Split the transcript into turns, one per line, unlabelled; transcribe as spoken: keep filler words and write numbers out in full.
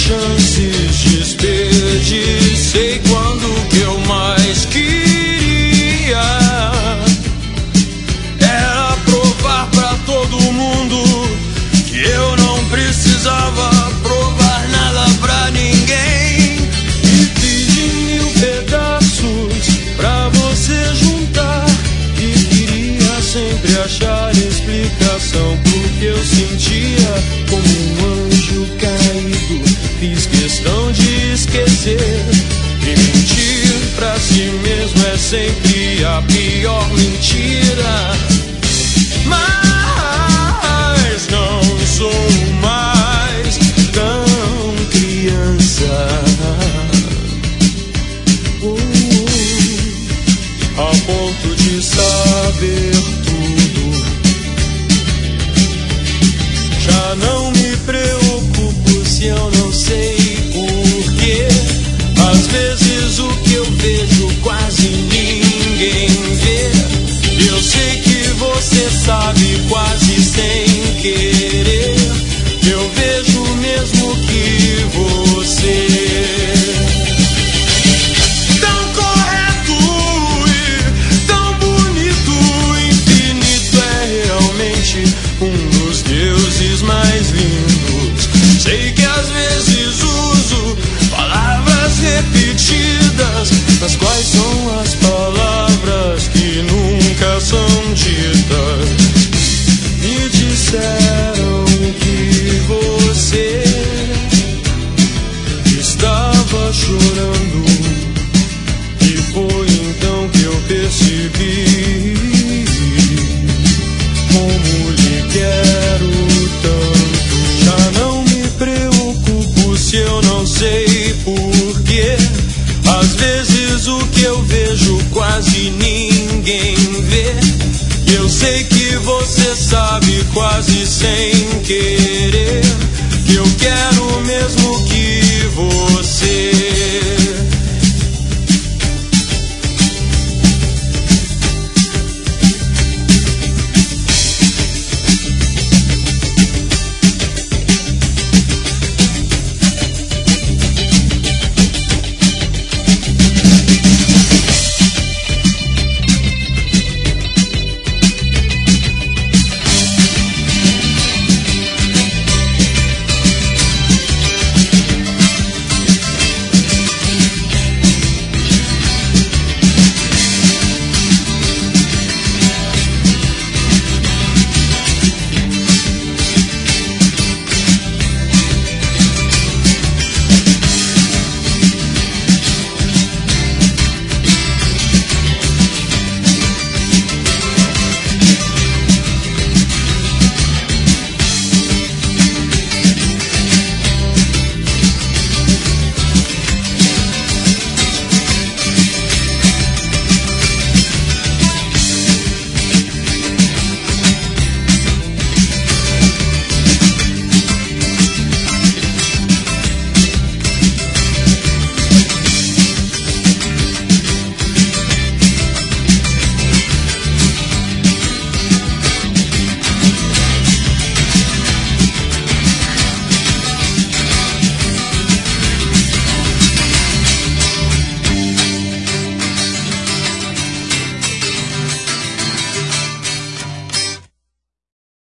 chances desperdicei quando que eu mais queria era provar pra todo mundo que eu não precisava provar nada pra ninguém. E fiz mil pedaços pra você juntar e queria sempre achar explicação pro que eu sentia como um anjo caído. Fiz questão de esquecer e mentir pra si mesmo é sempre a pior mentira. Mas não sou mais tão criança uh, a ponto de saber tudo. Já não me preocupo se eu não sei porquê. Às vezes o que eu vejo quase ninguém vê. Eu sei que você sabe quase sem querer. Eu vejo mesmo que você tão correto e tão bonito. Infinito é realmente um dos deuses mais lindos. Sei que às vezes uso palavras repetidas, mas quais são as palavras que nunca são ditas? Me disseram que você estava chorando e foi então que eu percebi como lhe quero tanto. Já não me preocupo se eu não sei porquê. Às vezes o que eu vejo quase ninguém vê. Eu sei que você sabe quase sem querer.